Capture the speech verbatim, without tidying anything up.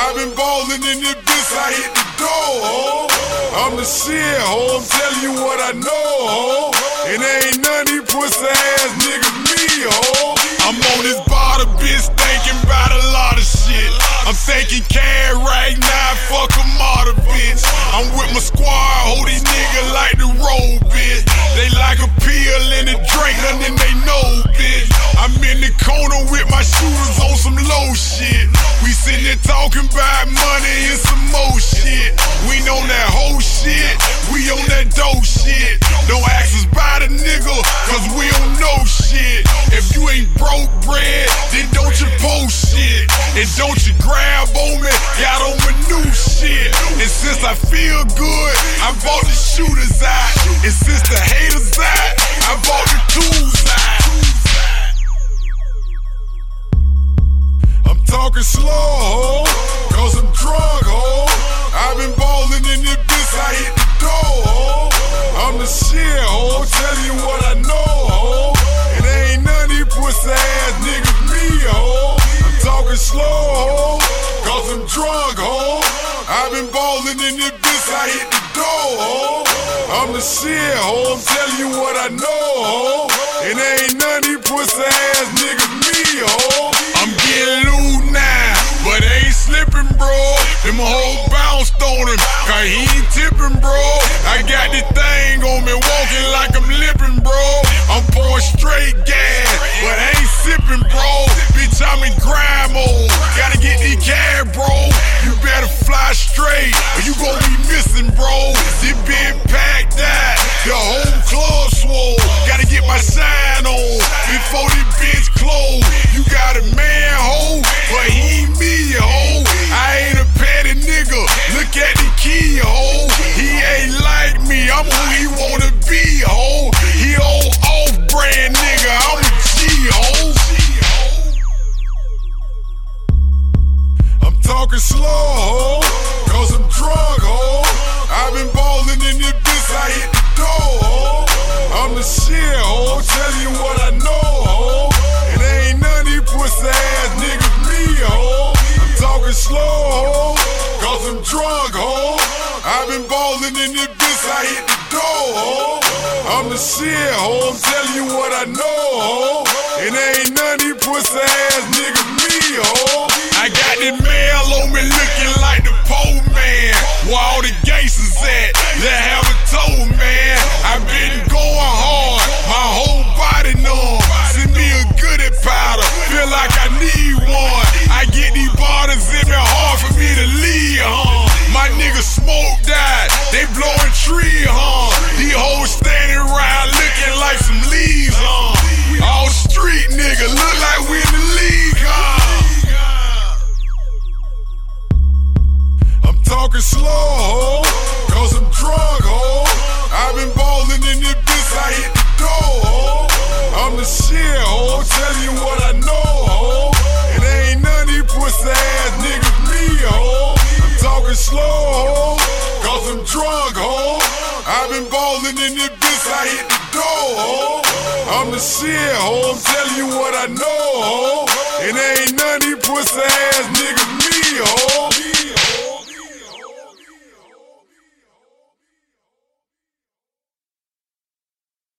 I've been ballin' in this bitch, I hit the door, ho. I'm the shit, ho, I'm telling you what I know, ho. And there ain't none of these pussy ass niggas me, ho. I'm on this bottle, bitch, thinking about a lot of shit. I'm thinking cash right now, fuck a model, bitch. I'm with my squad, hold these niggas like the road, bitch. They like a pill and a drink, nothing they know, bitch. I'm in the corner with my shooters on some low shit. We sitting there talking about money and some more shit. We on that whole shit, we on that dope shit. Don't ask us about a nigga, cause we don't know shit. If you ain't broke bread, then don't you post shit. And don't you grab on me, got on my new shit. And since I feel good, I bought the shooters out. And since the haters out, I bought the tools out. I'm talking slow, ho, cause I'm drunk, ho. I've been ballin' in this bitch, I hit the door, ho. I'm the shit, ho, telling you what I know, ho. And there ain't none of these pussy ass niggas me, ho. I'm talking slow, ho, cause I'm drunk, ho. I've been ballin' in this bitch, I hit the door, ho. I'm the shit, ho, I'm telling you what I know, ho. And there ain't none of these pussy ass niggas me, ho. I'm getting loose now, but ain't slipping, bro. Them whole bounced on him, cause he ain't tipping, bro. I got this thing on me, walking like I'm lipping, bro. I'm pouring straight gas, but I ain't sipping, bro. Bitch, I'm in grind mode, gotta get these cash, bro. You better fly straight, or you gon' be missing, bro. This been packed out, the whole club swole. Gotta get my shine on, before this bitch close. You got a man, ho, but he ain't me, ho. I ain't a petty nigga, look at the key, ho. He ain't like me, I'm who he wanna be, ho. He old off-brand nigga, I'm a G, ho. I'm talking slow, ho, cause I'm drunk, ho. I've been ballin' in this bitch, I hit the door, ho. I'm the shit, ho, telling you what I know, ho. And there ain't none of these pussy ass niggas me, ho. I'm talking slow, ho, cause I'm drunk, ho. I've been ballin' in this bitch, I hit the door, ho. I'm the shit, ho, I'm telling you what I know, ho. And there ain't none of these pussy ass niggas me, ho. I got this mail on me looking like the pole man. Where all the gangsters at, they haven't told, man. I've been going hard, my whole body numb. Send me a goodie powder, feel like I need one. I get these bottles in me, hard for me to leave, huh? My niggas smoke died, they blowing tree, huh? These hoes standing around looking like some leaves, huh? All street nigga, look like we in the league, huh? I'm talking slow, ho, cause I'm drunk, ho. I've been ballin' in this bitch, I hit the door, ho. I'm the shit, ho, telling you what I know, ho. And there ain't none of these pussy ass niggas me, ho. I'm talking slow, ho, cause I'm drunk, ho. I've been ballin' in this bitch, I hit the door, ho. I'm the shit, ho, I'm telling you what I know, ho. And there ain't none of these pussy ass niggas me.